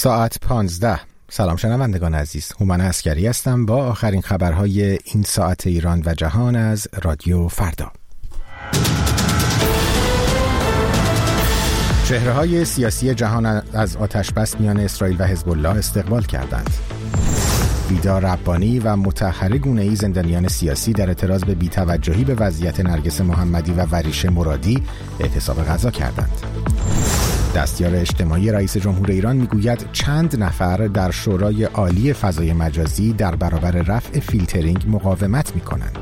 ساعت 15. سلام شنوندگان عزیز، هومن عسکری هستم با آخرین خبرهای این ساعت ایران و جهان از رادیو فردا. چهره‌های سیاسی جهان از آتش‌بس میان اسرائیل و حزب الله استقبال کردند. ویدا ربانی و مطهره گونه‌ای زندانیان سیاسی در اعتراض به بی‌توجهی به وضعیت نرگس محمدی و وریشه مرادی اعتصاب غذا کردند. دستیار اجتماعی رئیس جمهور ایران میگوید چند نفر در شورای عالی فضای مجازی در برابر رفع فیلترینگ مقاومت می‌کنند.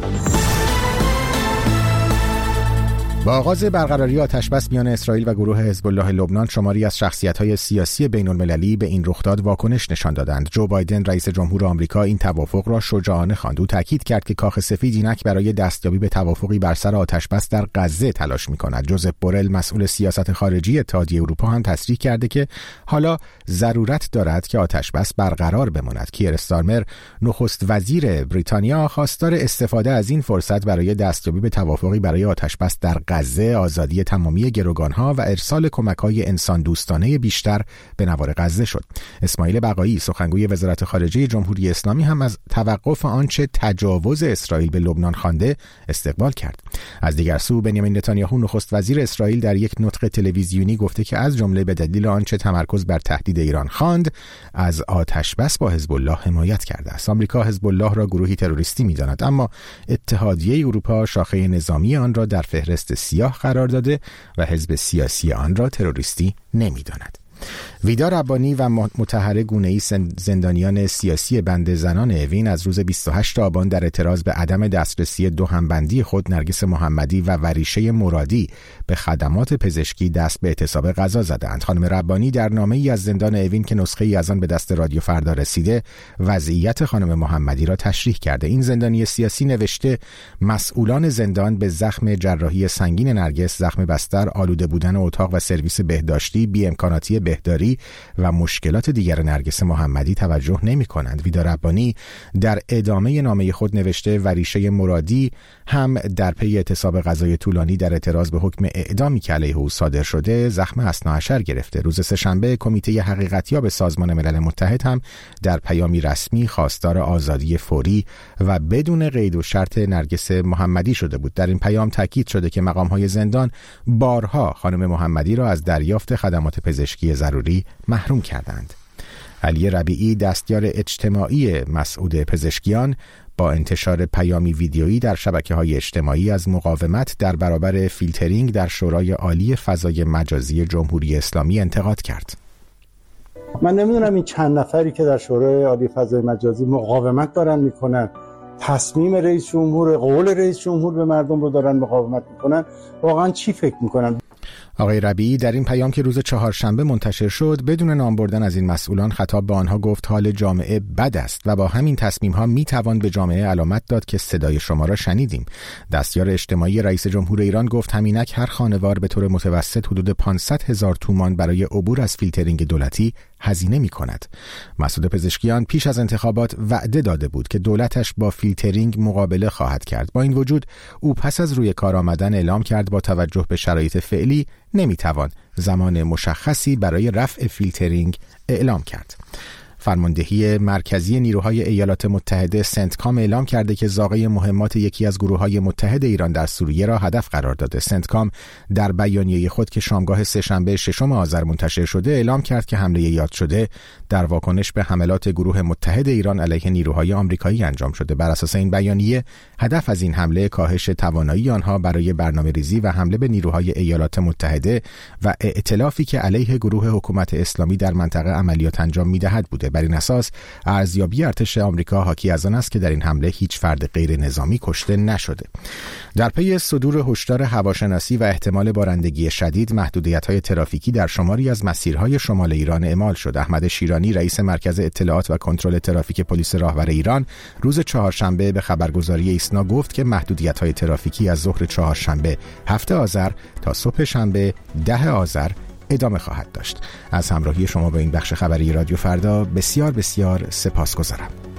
با آغاز برقراری آتش‌بس میان اسرائیل و گروه حزب الله لبنان، شماری از شخصیت‌های سیاسی بین‌المللی به این رخداد واکنش نشان دادند. جو بایدن رئیس جمهور آمریکا این توافق را شجاعانه خواند. او تاکید کرد که کاخ سفید اینک برای دستیابی به توافقی بر سر آتش‌بس در غزه تلاش می‌کند. جوزف بورل مسئول سیاست خارجی اتحادیه اروپا هم تصریح کرده که حالا ضرورت دارد که آتش‌بس برقرار بماند. کیر استارمر نخست وزیر بریتانیا خواستار استفاده از این فرصت برای دستیابی به توافقی برای آتش‌بس در غزه، آزادی تمامی گروگانها و ارسال کمک‌های انسان دوستانه بیشتر به نوار غزه شد. اسماعیل بقایی سخنگوی وزارت خارجه جمهوری اسلامی هم از توقف آنچه تجاوز اسرائیل به لبنان خوانده استقبال کرد. از دیگر سو بنیامین نتانیاهو نخست وزیر اسرائیل در یک نطق تلویزیونی گفته که از جمله به دلیل آنچه تمرکز بر تهدید ایران خواند، از آتش‌بس با حزب الله حمایت کرده است. آمریکا حزب الله را گروهی تروریستی می‌داند، اما اتحادیه اروپا شاخه نظامی آن را در فهرست سیاه قرار داده و حزب سیاسی آن را تروریستی نمی‌داند. ویدا ربانی و مطهره گونه‌ای زندانیان سیاسی بند زنان اوین از روز 28 آبان در اعتراض به عدم دسترسی دو همبندی خود نرگس محمدی و وریشه مرادی به خدمات پزشکی دست به اعتصاب غذا زدند. خانم ربانی در نامه‌ای از زندان اوین که نسخه‌ای از آن به دست رادیو فردا رسیده، وضعیت خانم محمدی را تشریح کرده. این زندانی سیاسی نوشته مسئولان زندان به زخم جراحی سنگین نرگس، زخم بستر، آلوده بودن اتاق و سرویس بهداشتی، بی‌امکاناتی بهداری و مشکلات دیگر نرگس محمدی توجه نمی کنند. ویدا ربانی در ادامه نامه خود نوشته وریشه مرادی هم در پی اعتصاب غذای طولانی در اعتراض به حکم اعدامی که علیه او صادر شده زخم اثناعشر گرفته. روز سه‌شنبه کمیته حقیقتیاب سازمان ملل متحد هم در پیامی رسمی خواستار آزادی فوری و بدون قید و شرط نرگس محمدی شده بود. در این پیام تاکید شده که مقام‌های زندان بارها خانم محمدی را از دریافت خدمات پزشکی ضروری محروم کردند. علی ربیعی دستیار اجتماعی مسعود پزشکیان با انتشار پیامی ویدیویی در شبکه‌های اجتماعی از مقاومت در برابر فیلترینگ در شورای عالی فضای مجازی جمهوری اسلامی انتقاد کرد. من نمیدونم این چند نفری که در شورای عالی فضای مجازی مقاومت دارن میکنن، تصمیم رئیس جمهور، قول رئیس جمهور به مردم رو دارن مقاومت میکنن، واقعا چی فکر میکنن؟ آقای ربیعی در این پیام که روز چهارشنبه منتشر شد بدون نام بردن از این مسئولان خطاب به آنها گفت حال جامعه بد است و با همین تصمیم‌ها میتوان به جامعه علامت داد که صدای شما را شنیدیم. دستیار اجتماعی رئیس جمهور ایران گفت همینک هر خانوار به طور متوسط حدود 500,000 تومان برای عبور از فیلترینگ دولتی هزینه می‌کند. مسعود پزشکیان پیش از انتخابات وعده داده بود که دولتش با فیلترینگ مقابله خواهد کرد. با این وجود او پس از روی کار آمدن اعلام کرد با توجه به شرایط فعلی نمیتوان زمان مشخصی برای رفع فیلترینگ اعلام کرد. فرماندهی مرکزی نیروهای ایالات متحده سنتکام اعلام کرده که زاغه مهمات یکی از گروه‌های متحد ایران در سوریه را هدف قرار داده. سنتکام در بیانیه خود که شامگاه سه‌شنبه 6 آذر منتشر شده اعلام کرد که حمله یاد شده در واکنش به حملات گروه متحد ایران علیه نیروهای آمریکایی انجام شده. بر اساس این بیانیه هدف از این حمله کاهش توانایی آنها برای برنامه‌ریزی و حمله به نیروهای ایالات متحده و ائتلافی که علیه گروه حکومت اسلامی در منطقه عملیات انجام می‌دهد بوده. بر این اساس ارزیابی ارتش آمریکا حاکی از آن است که در این حمله هیچ فرد غیر نظامی کشته نشده. در پی صدور هشدار هواشناسی و احتمال بارندگی شدید، محدودیت‌های ترافیکی در شماری از مسیرهای شمال ایران اعمال شد. احمد شیرانی رئیس مرکز اطلاعات و کنترل ترافیک پلیس راهور ایران روز چهارشنبه به خبرگزاری ایسنا گفت که محدودیت‌های ترافیکی از ظهر چهارشنبه 7 آذر تا صبح شنبه 10 آذر ادامه خواهد داشت. از همراهی شما با این بخش خبری رادیو فردا بسیار بسیار سپاسگزارم.